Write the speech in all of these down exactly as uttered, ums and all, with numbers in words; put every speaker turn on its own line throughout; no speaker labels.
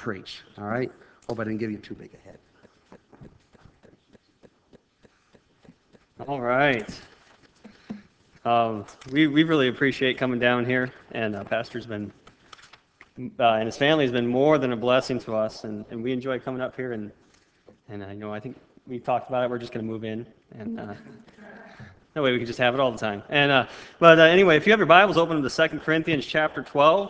preach. All right? Hope I didn't give you too big a head.
All right. Um, we, we really appreciate coming down here, and uh, Pastor's been, uh, and his family has been more than a blessing to us, and, and we enjoy coming up here, and, and uh, you know, I think we talked about it, we're just going to move in, and uh, that way we can just have it all the time. And uh, But uh, anyway, if you have your Bibles, open to Second Corinthians chapter twelve,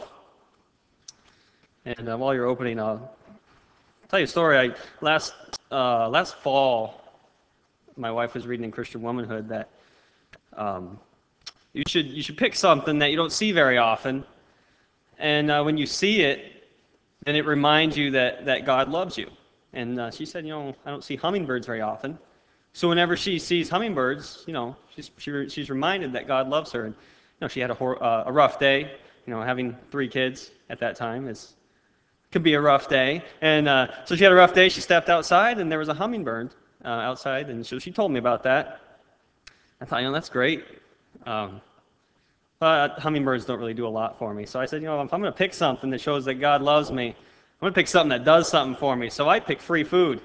and uh, while you're opening, I'll tell you a story. I, last, uh, last fall, my wife was reading in Christian Womanhood that um, you should you should pick something that you don't see very often, and uh, when you see it, then it reminds you that that God loves you. And uh, she said, you know, I don't see hummingbirds very often, so whenever she sees hummingbirds, you know, she's she, she's reminded that God loves her. And you know, she had a hor- uh, a rough day. You know, having three kids at that time is could be a rough day, and uh, so she had a rough day. She stepped outside, and there was a hummingbird uh, outside, and so she told me about that. I thought, you know, that's great. Um, but hummingbirds don't really do a lot for me. So I said, you know, if I'm going to pick something that shows that God loves me, I'm going to pick something that does something for me. So I picked free food.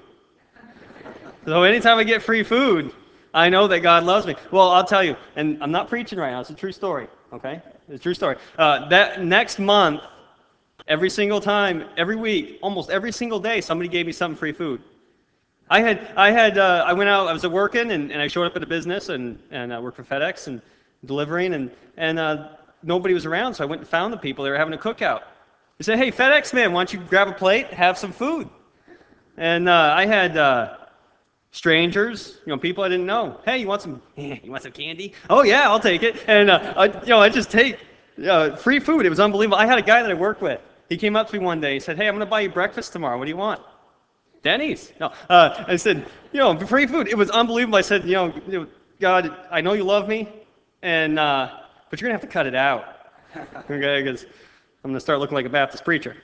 So anytime I get free food, I know that God loves me. Well, I'll tell you, and I'm not preaching right now. It's a true story, okay? It's a true story. Uh, that next month, every single time, every week, almost every single day, somebody gave me some free food. I had, I had, uh, I went out, I was working, and, and I showed up at a business, and, and I worked for FedEx, and delivering, and, and uh, nobody was around, so I went and found the people. They were having a cookout. They said, hey, FedEx man, why don't you grab a plate, have some food? And uh, I had uh, strangers, you know, people I didn't know. Hey, you want some, you want some candy? Oh, yeah, I'll take it. And, uh, I, you know, I just take uh, free food. It was unbelievable. I had a guy that I worked with. He came up to me one day. He said, hey, I'm going to buy you breakfast tomorrow. What do you want? Denny's. No, uh, I said, you know, free food. It was unbelievable. I said, you know, you know God, I know you love me, and uh, but you're gonna have to cut it out, okay? Because I'm gonna start looking like a Baptist preacher.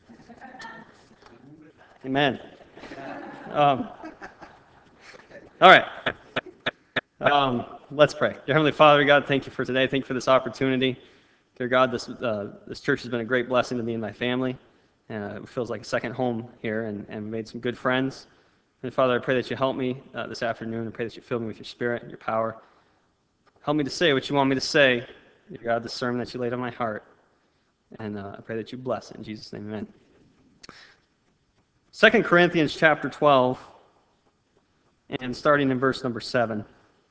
Amen. Um, all right. Um, let's pray. Dear Heavenly Father, God, thank you for today. Thank you for this opportunity. Dear God, this uh, this church has been a great blessing to me and my family. Uh, it feels like a second home here, and, and made some good friends. And Father, I pray that you help me uh, this afternoon. I pray that you fill me with your spirit and your power. Help me to say what you want me to say. Dear God, the sermon that you laid on my heart. And uh, I pray that you bless it. In Jesus' name, amen. Second Corinthians chapter twelve, and starting in verse number seven.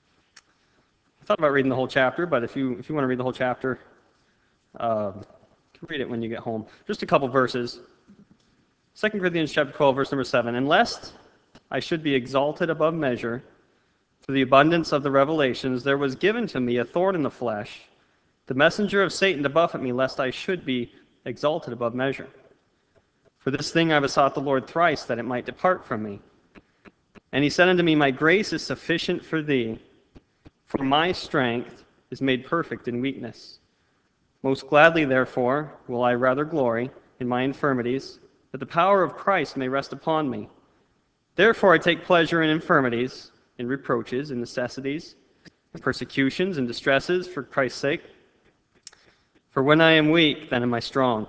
I thought about reading the whole chapter, but if you if you want to read the whole chapter, uh, you can read it when you get home. Just a couple verses. Second Corinthians chapter twelve, verse number seven. And lest I should be exalted above measure through the abundance of the revelations, there was given to me a thorn in the flesh, the messenger of Satan to buffet me, lest I should be exalted above measure. For this thing I besought the Lord thrice, that it might depart from me. And he said unto me, my grace is sufficient for thee, for my strength is made perfect in weakness. Most gladly, therefore, will I rather glory in my infirmities, that the power of Christ may rest upon me. Therefore I take pleasure in infirmities, in reproaches, in necessities, in persecutions, and distresses for Christ's sake. For when I am weak, then am I strong.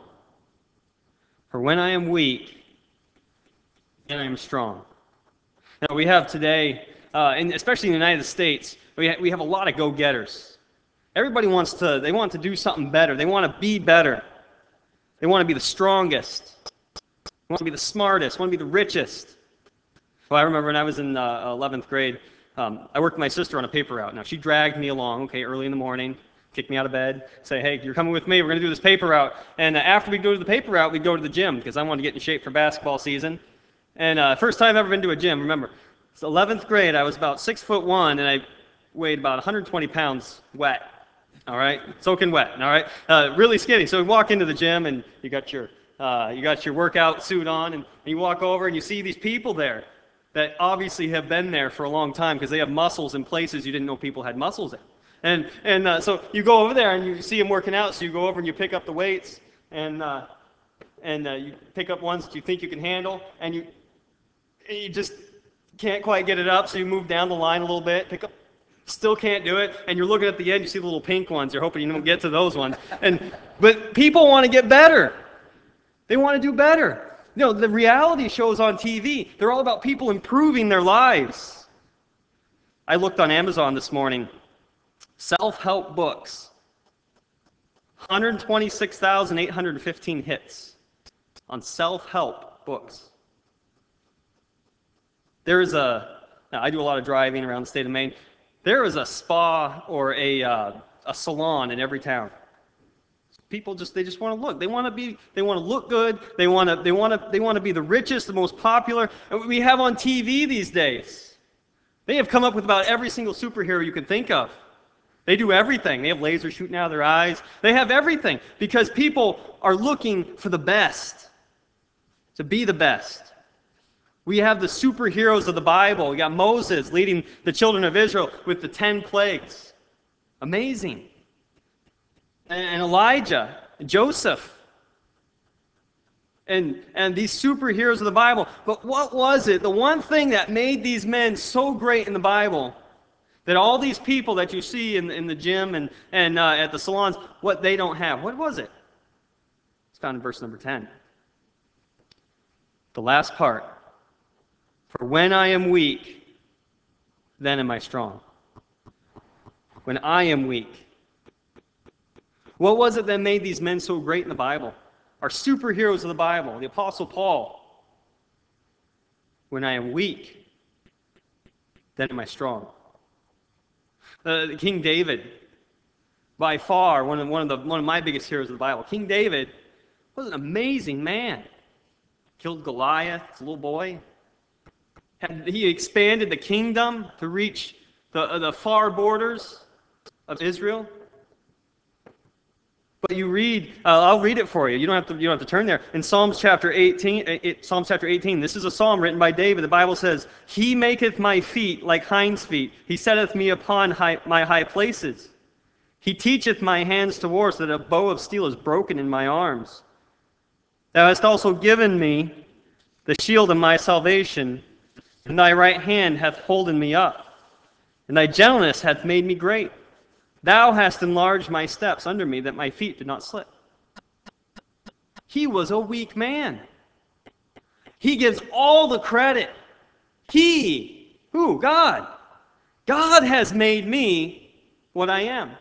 For when I am weak, then I am strong. Now we have today, uh, and especially in the United States, we, ha- we have a lot of go-getters. Everybody wants to, they want to do something better. They want to be better. They want to be the strongest. They want to be the smartest. Want to be the richest. Well, I remember when I was in uh, eleventh grade, um, I worked with my sister on a paper route. Now, she dragged me along, okay, early in the morning, kicked me out of bed, say, hey, you're coming with me, we're going to do this paper route. And uh, after we go to the paper route, we'd go to the gym, because I wanted to get in shape for basketball season. And uh, first time I've ever been to a gym, remember, it's eleventh grade, I was about six foot one, and I weighed about one hundred twenty pounds wet, all right, soaking wet, all right, uh, really skinny. So we walk into the gym, and you got your, uh, you got your workout suit on, and, and you walk over, and you see these people there that obviously have been there for a long time because they have muscles in places you didn't know people had muscles in. And and uh, so you go over there and you see them working out, so you go over and you pick up the weights, and uh, and uh, you pick up ones that you think you can handle, and you you just can't quite get it up, so you move down the line a little bit, pick up, still can't do it, and you're looking at the end, you see the little pink ones, you're hoping you don't get to those ones. And but people want to get better. They want to do better. You know, the reality shows on T V, they're all about people improving their lives. I looked on Amazon this morning. Self-help books. one hundred twenty-six thousand eight hundred fifteen hits on self-help books. There is a, now I do a lot of driving around the state of Maine. There is a spa or a, uh, a salon in every town. People just, they just want to look. They want to be, they want to look good. They want to, they want to, they want to be the richest, the most popular. And we have on T V these days. They have come up with about every single superhero you can think of. They do everything. They have lasers shooting out of their eyes. They have everything because people are looking for the best, to be the best. We have the superheroes of the Bible. We got Moses leading the children of Israel with the ten plagues. Amazing. And Elijah, and Joseph, and, and these superheroes of the Bible. But what was it? The one thing that made these men so great in the Bible, that all these people that you see in, in the gym and, and uh, at the salons, what they don't have, what was it? It's found in verse number ten. The last part. For when I am weak, then am I strong. When I am weak. What was it that made these men so great in the Bible? Our superheroes of the Bible, the Apostle Paul. When I am weak, then am I strong. Uh, King David, by far one of, one, of the, one of my biggest heroes of the Bible. King David was an amazing man. Killed Goliath, a little boy. Had, he expanded the kingdom to reach the, uh, the far borders of Israel. But you read, uh, I'll read it for you. You don't have to. You don't have to turn there. In Psalms chapter eighteen, it, Psalms chapter eighteen. This is a psalm written by David. The Bible says, "He maketh my feet like hinds' feet. He setteth me upon high, my high places. He teacheth my hands to war, so that a bow of steel is broken in my arms. Thou hast also given me the shield of my salvation, and thy right hand hath holden me up, and thy gentleness hath made me great. Thou hast enlarged my steps under me, that my feet did not slip." He was a weak man. He gives all the credit. He, who? God. God has made me what I am.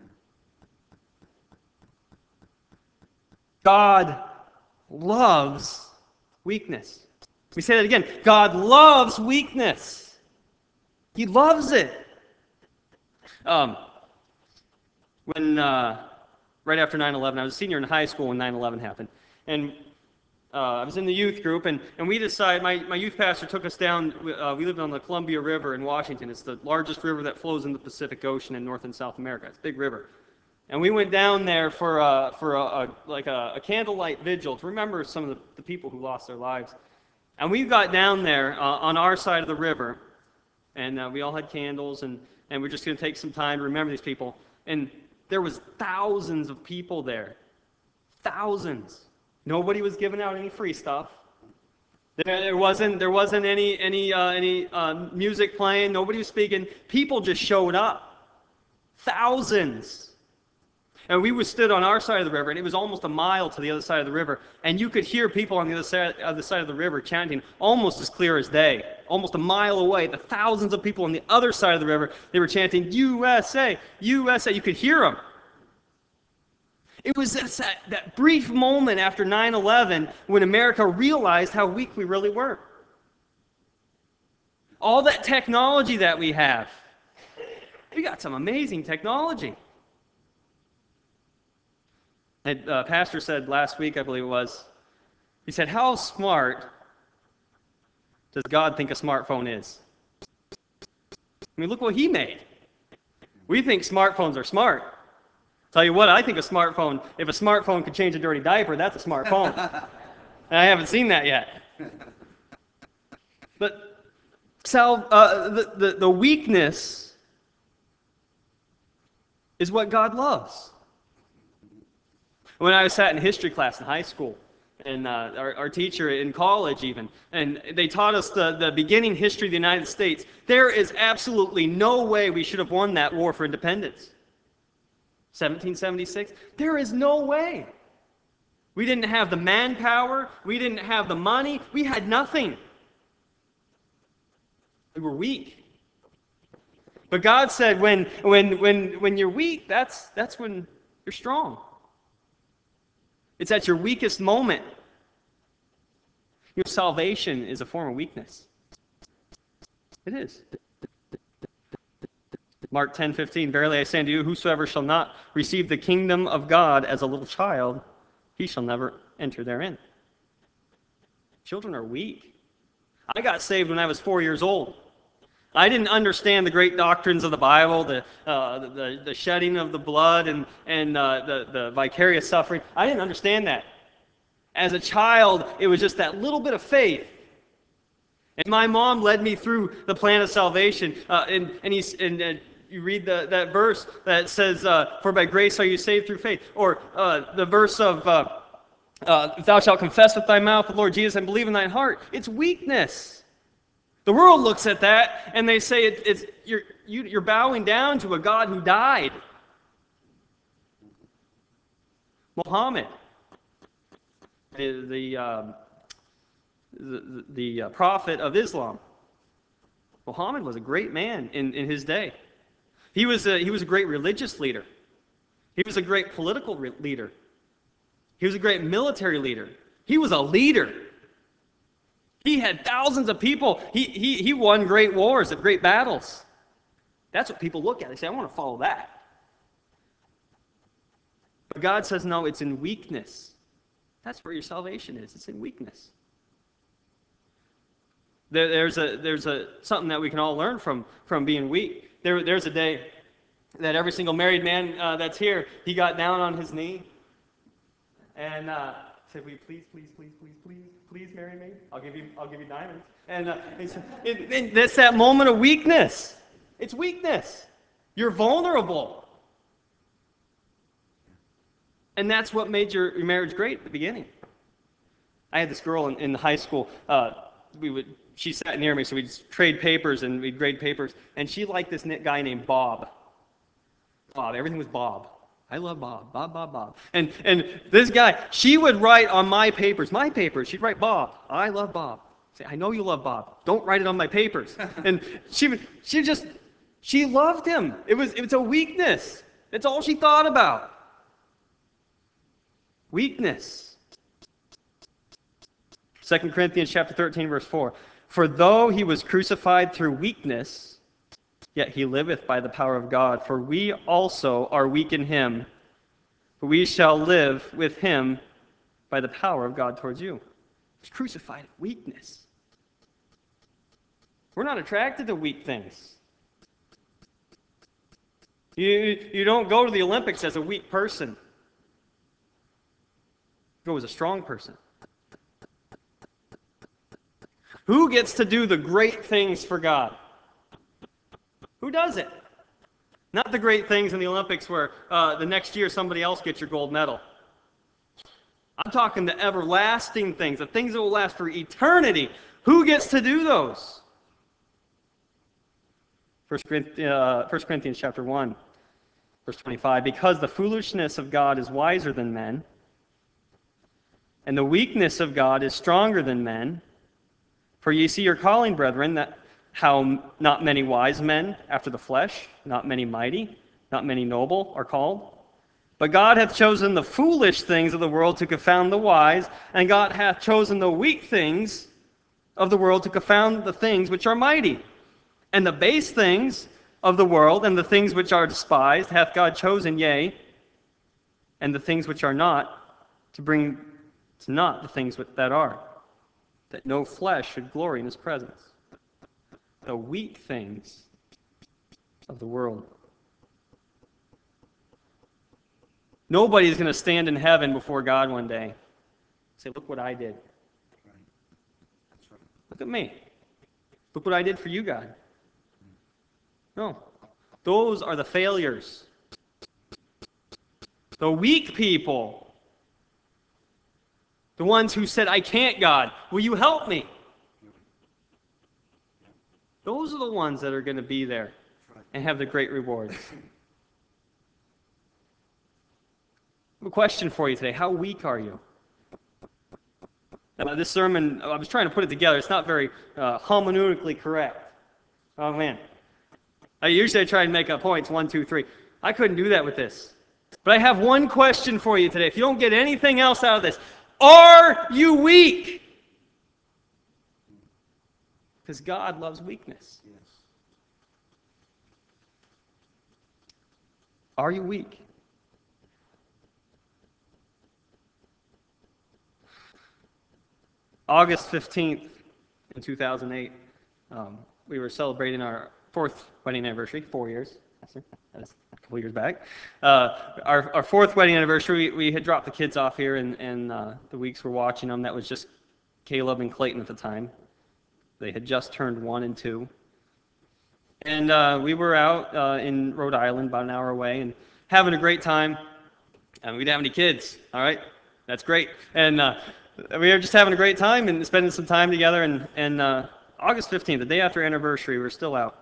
God loves weakness. We say that again. God loves weakness. He loves it. Um, when uh, right after nine eleven, I was a senior in high school when nine eleven happened, and uh, I was in the youth group, and, and we decided, my, my youth pastor took us down, uh, we lived on the Columbia River in Washington. It's the largest river that flows in the Pacific Ocean in North and South America. It's a big river. And we went down there for, uh, for a, a, like a, a candlelight vigil to remember some of the, the people who lost their lives. And we got down there uh, on our side of the river, and uh, we all had candles, and, and we're just going to take some time to remember these people. And there was thousands of people there. Thousands. Nobody was giving out any free stuff. There, there wasn't, there wasn't any, any, uh, any uh, music playing. Nobody was speaking. People just showed up. Thousands. And we were stood on our side of the river, and it was almost a mile to the other side of the river, and you could hear people on the other side, other side of the river chanting almost as clear as day. Almost a mile away, the thousands of people on the other side of the river, they were chanting, U S A, U S A. You could hear them. It was that, that brief moment after nine eleven when America realized how weak we really were. All that technology that we have. We got some amazing technology. And uh, Pastor said last week, I believe it was, he said, how smart does God think a smartphone is? I mean, look what he made. We think smartphones are smart. Tell you what, I think a smartphone, if a smartphone could change a dirty diaper, that's a smartphone. And I haven't seen that yet. But sal- uh, the, the, the weakness is what God loves. When I sat in history class in high school, and uh, our, our teacher in college even, and they taught us the, the beginning history of the United States, there is absolutely no way we should have won that war for independence. seventeen seventy-six? There is no way. We didn't have the manpower. We didn't have the money. We had nothing. We were weak. But God said, when, when, when, when you're weak, that's, that's when you're strong. It's at your weakest moment. Your salvation is a form of weakness. It is. Mark ten fifteen, verily I say unto you, whosoever shall not receive the kingdom of God as a little child, he shall never enter therein. Children are weak. I got saved when I was four years old. I didn't understand the great doctrines of the Bible, the, uh, the, the shedding of the blood and, and uh, the, the vicarious suffering. I didn't understand that. As a child, it was just that little bit of faith. And my mom led me through the plan of salvation. Uh, and and, he's, and uh, you read the, that verse that says, uh, for by grace are you saved through faith. Or uh, the verse of, uh, uh, if thou shalt confess with thy mouth the Lord Jesus and believe in thine heart. It's weakness. The world looks at that and they say it, it's, you're, you, you're bowing down to a God who died. Muhammad, the, the, um, the, the uh, prophet of Islam. Muhammad was a great man in, in his day. He was, a, he was a great religious leader. He was a great political re- leader. He was a great military leader. He was a leader. He had thousands of people. He, he, he won great wars and great battles. That's what people look at. They say, I want to follow that. But God says, no, it's in weakness. That's where your salvation is. It's in weakness. There, there's a, there's a, something that we can all learn from, from being weak. There, there's a day that every single married man uh, that's here, he got down on his knee and uh, said, will you please, please, please, please, please, please marry me? I'll give you, I'll give you diamonds. And uh, he said, it, it, that's that moment of weakness. It's weakness. You're vulnerable. And that's what made your, your marriage great at the beginning. I had this girl in, in high school. Uh, we would, she sat near me, so we'd trade papers and we'd grade papers. And she liked this guy named Bob. Bob. Everything was Bob. I love Bob. Bob, Bob, Bob. And and this guy, she would write on my papers, my papers, she'd write Bob. I love Bob. Say, I know you love Bob. Don't write it on my papers. And she would, she just, she loved him. It was, it was a weakness. That's all she thought about. Weakness. Second Corinthians chapter thirteen, verse four. For though he was crucified through weakness, yet he liveth by the power of God. For we also are weak in him, but we shall live with him by the power of God towards you. He's crucified in weakness. We're not attracted to weak things. You, you don't go to the Olympics as a weak person. You go as a strong person. Who gets to do the great things for God? Who does it? Not the great things in the Olympics where uh, the next year somebody else gets your gold medal. I'm talking the everlasting things, the things that will last for eternity. Who gets to do those? First Corinthians chapter one, verse twenty-five. Because the foolishness of God is wiser than men, and the weakness of God is stronger than men. For ye see your calling, brethren, that how not many wise men after the flesh, not many mighty, not many noble are called. But God hath chosen the foolish things of the world to confound the wise, and God hath chosen the weak things of the world to confound the things which are mighty. And the base things of the world and the things which are despised hath God chosen, yea, and the things which are not, to bring to naught the things that are, that no flesh should glory in his presence. The weak things of the world. Nobody's going to stand in heaven before God one day and say, look what I did. Look at me. Look what I did for you, God. No. Those are the failures. The weak people. The ones who said, I can't, God. Will you help me? Those are the ones that are going to be there and have the great rewards. I have a question for you today. How weak are you? Uh, this sermon, I was trying to put it together. It's not very uh, hermeneutically correct. Oh, man. I usually try and make up points, one, two, three. I couldn't do that with this. But I have one question for you today. If you don't get anything else out of this, are you weak? Because God loves weakness.
Yes.
Are you weak? August fifteenth in two thousand eight, um, we were celebrating our fourth wedding anniversary, four years. That is a couple years back. Uh, our, our fourth wedding anniversary, we, we had dropped the kids off here, and, and uh, the weeks we're watching them, that was just Caleb and Clayton at the time. They had just turned one and two. And uh, we were out uh, in Rhode Island, about an hour away, and having a great time. And we didn't have any kids, all right? That's great. And uh, we were just having a great time and spending some time together. And, and uh, August fifteenth, the day after anniversary, we were still out.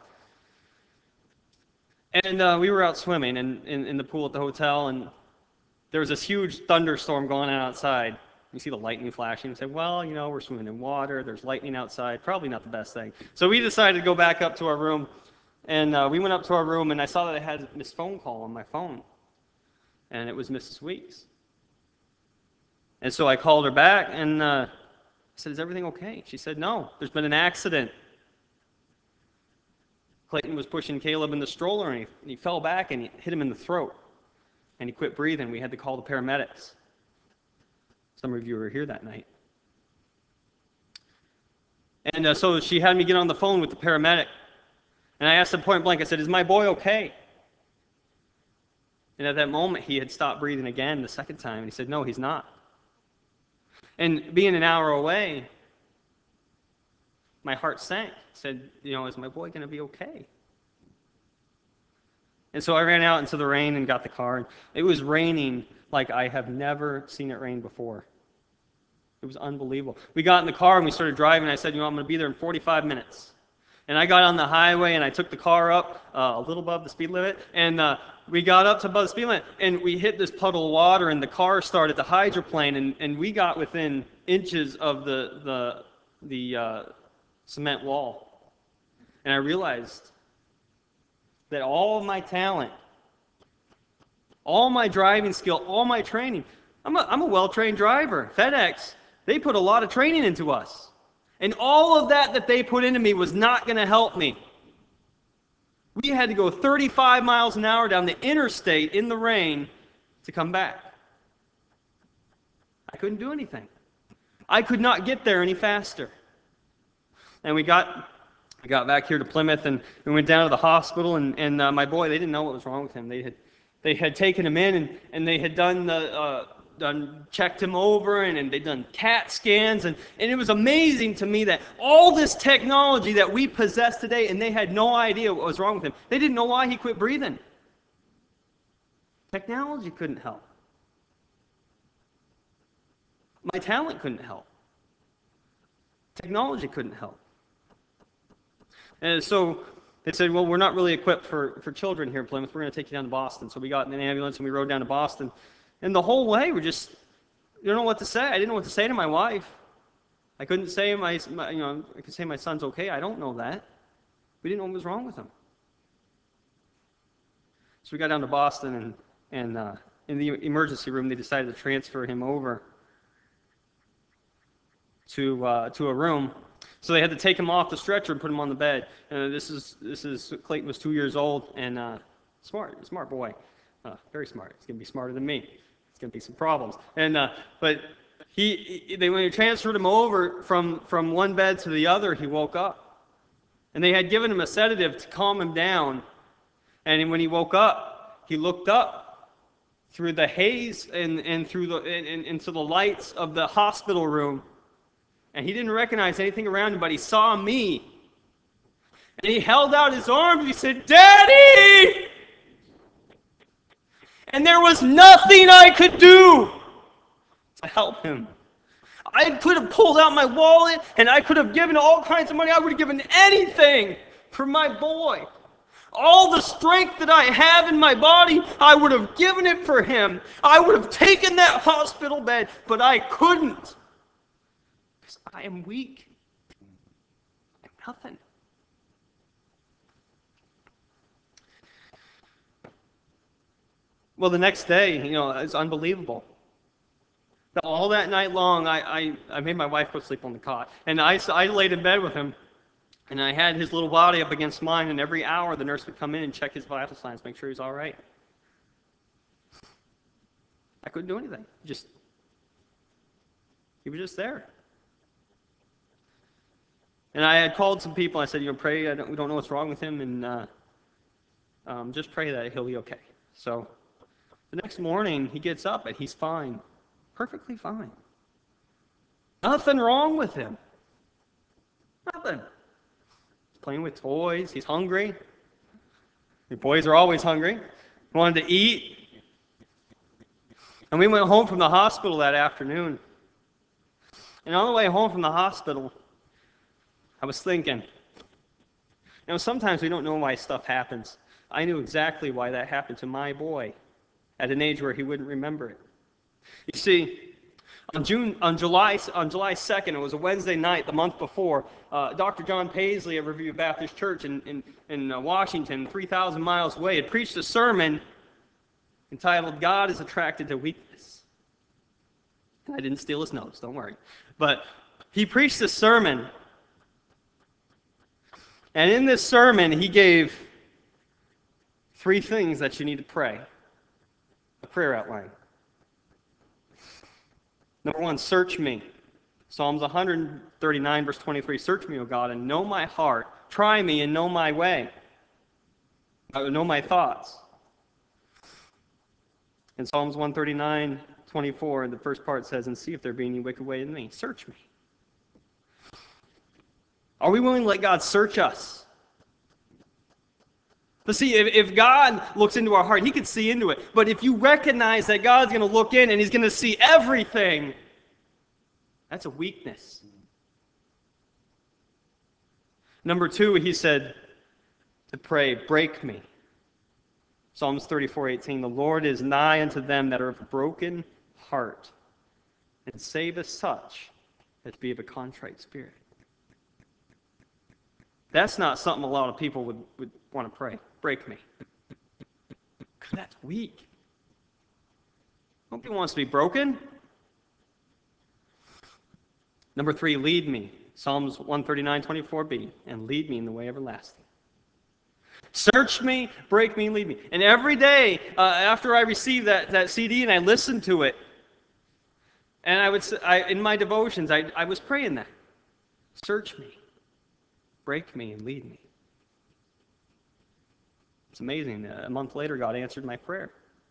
And uh, we were out swimming in, in, in the pool at the hotel, and there was this huge thunderstorm going on outside. You see the lightning flashing and say, well, you know, we're swimming in water, there's lightning outside, probably not the best thing. So we decided to go back up to our room, and uh, we went up to our room, and I saw that I had this phone call on my phone, and it was Missus Weeks. And so I called her back, and uh, I said, is everything okay? She said, no, there's been an accident. Clayton was pushing Caleb in the stroller, and he, and he fell back, and he hit him in the throat, and he quit breathing. We had to call the paramedics. Some of you were here that night. And uh, so she had me get on the phone with the paramedic. And I asked him point blank, I said, is my boy okay? And at that moment, he had stopped breathing again the second time. And he said, no, he's not. And being an hour away, my heart sank. I said, you know, is my boy going to be okay? And so I ran out into the rain and got the car. It was raining like I have never seen it rain before. It was unbelievable. We got in the car and we started driving. I said, you know, I'm going to be there in forty-five minutes. And I got on the highway and I took the car up uh, a little above the speed limit. And uh, we got up to above the speed limit and we hit this puddle of water and the car started to hydroplane. And, and we got within inches of the, the, the uh, cement wall. And I realized that all of my talent, all my driving skill, all my training, I'm a, I'm a well-trained driver. FedEx, they put a lot of training into us. And all of that that they put into me was not going to help me. We had to go thirty-five miles an hour down the interstate in the rain to come back. I couldn't do anything. I could not get there any faster. And we got, we got back here to Plymouth, and we went down to the hospital, and, and uh, my boy, they didn't know what was wrong with him. They had, they had taken him in, and, and they had done the... Uh, done checked him over and, and they'd done CAT scans and, and it was amazing to me that all this technology that we possess today, and they had no idea what was wrong with him. They didn't know why he quit breathing. Technology couldn't help. My talent couldn't help. Technology couldn't help. And so they said, well, we're not really equipped for, for children here in Plymouth. We're going to take you down to Boston. So we got in an ambulance and we rode down to Boston. And the whole way, we just, you don't know what to say. I didn't know what to say to my wife. I couldn't say my, my, you know, I could say my son's okay. I don't know that. We didn't know what was wrong with him. So we got down to Boston, and, and uh, in the emergency room, they decided to transfer him over to uh, to a room. So they had to take him off the stretcher and put him on the bed. And this is this is Clayton was two years old and uh, smart, smart boy, uh, very smart. He's gonna be smarter than me. It's going to be some problems. And uh, but he, he, they when they transferred him over from from one bed to the other, he woke up, and they had given him a sedative to calm him down. And when he woke up, he looked up through the haze and and through the and, and into the lights of the hospital room, and he didn't recognize anything around him, but he saw me, and he held out his arms and he said, "Daddy!" And there was nothing I could do to help him. I could have pulled out my wallet and I could have given all kinds of money. I would have given anything for my boy. All the strength that I have in my body, I would have given it for him. I would have taken that hospital bed, but I couldn't. I am weak. I'm nothing. Well, the next day, you know, it's unbelievable. All that night long, I, I, I made my wife go sleep on the cot. And I, I laid in bed with him, and I had his little body up against mine, and every hour the nurse would come in and check his vital signs, make sure he's all right. I couldn't do anything. Just, he was just there. And I had called some people. I said, you know, pray. I don't, we don't know what's wrong with him, and uh, um, just pray that he'll be okay. So the next morning, he gets up, and he's fine. Perfectly fine. Nothing wrong with him. Nothing. He's playing with toys. He's hungry. Your boys are always hungry. He wanted to eat. And we went home from the hospital that afternoon. And on the way home from the hospital, I was thinking, you know, sometimes we don't know why stuff happens. I knew exactly why that happened to my boy at an age where he wouldn't remember it. You see, on June, on July, on July second, it was a Wednesday night, the month before. Uh, Doctor John Paisley of Review Baptist Church in in, in uh, Washington, three thousand miles away, had preached a sermon entitled "God is Attracted to Weakness." I didn't steal his notes, don't worry. But he preached this sermon, and in this sermon, he gave three things that you need to pray. A prayer outline. Number one, search me. Psalms one thirty-nine, verse twenty-three, search me, O God, and know my heart. Try me and know my way. Uh, know my thoughts. In Psalms one thirty-nine, twenty-four, the first part says, and see if there be any wicked way in me. Search me. Are we willing to let God search us? But see, if, if God looks into our heart, he can see into it. But if you recognize that God's going to look in and he's going to see everything, that's a weakness. Number two, he said to pray, break me. Psalms thirty-four, eighteen, the Lord is nigh unto them that are of a broken heart, and saveth such as be of a contrite spirit. That's not something a lot of people would, would want to pray. Break me. Because that's weak. Nobody wants to be broken. Number three, lead me. Psalms one thirty-nine, twenty-four b, and lead me in the way everlasting. Search me, break me, lead me. And every day uh, after I received that, that C D and I listened to it, and I would, I, in my devotions, I, I was praying that. Search me, break me, and lead me. It's amazing. A month later, God answered my prayer.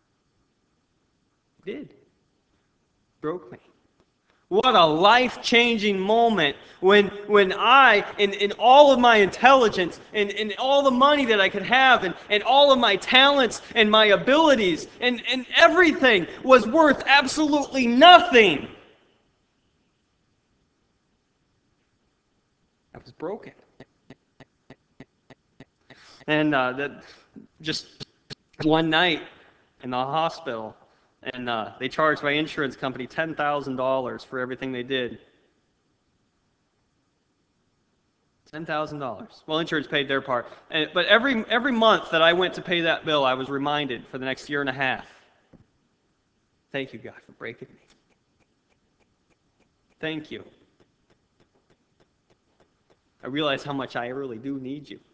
He did. Broke me. What a life-changing moment when, when I, in, in all of my intelligence, and in, in all the money that I could have, and, and all of my talents and my abilities, and, and everything was worth absolutely nothing. I was broken. And uh, that just one night in the hospital, and uh, they charged my insurance company ten thousand dollars for everything they did. ten thousand dollars. Well, insurance paid their part. And, but every, every month that I went to pay that bill, I was reminded for the next year and a half, thank you, God, for breaking me. Thank you. I realize how much I really do need you.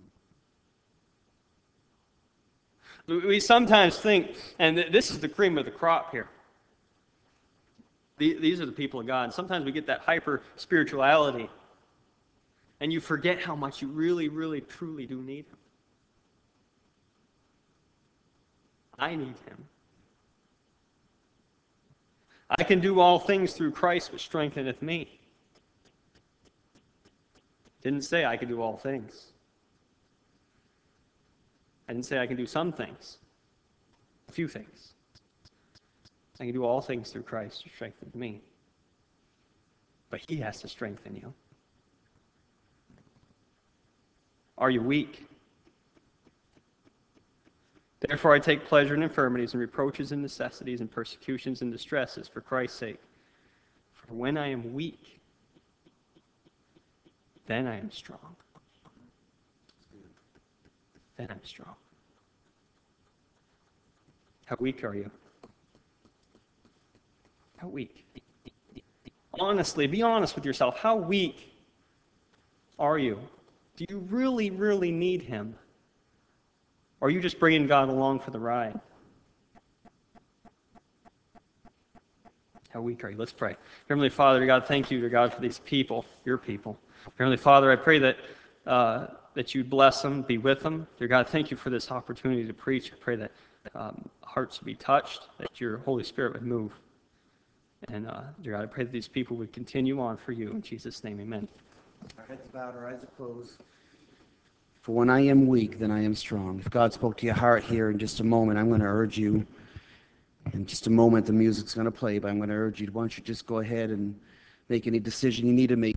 We sometimes think, and this is the cream of the crop here, these are the people of God. And sometimes we get that hyper spirituality, and you forget how much you really, really, truly do need Him. I need Him. I can do all things through Christ which strengtheneth me. Didn't say I could do all things. I didn't say I can do some things. A few things. I can do all things through Christ who strengthens me. But He has to strengthen you. Are you weak? Therefore I take pleasure in infirmities and reproaches and necessities and persecutions and distresses for Christ's sake. For when I am weak, then I am strong. Then I'm strong. How weak are you? How weak? Honestly, be honest with yourself. How weak are you? Do you really, really need him? Or are you just bringing God along for the ride? How weak are you? Let's pray. Heavenly Father, God, thank you, dear God, for these people, your people. Heavenly Father, I pray that uh, that you bless them, be with them. Dear God, thank you for this opportunity to preach. I pray that um, hearts would be touched, that your Holy Spirit would move. And uh, dear God, I pray that these people would continue on for you. In Jesus' name, amen.
Our heads bowed, our eyes are closed. For when I am weak, then I am strong. If God spoke to your heart here in just a moment, I'm going to urge you. In just a moment, the music's going to play, but I'm going to urge you, why don't you just go ahead and make any decision you need to make.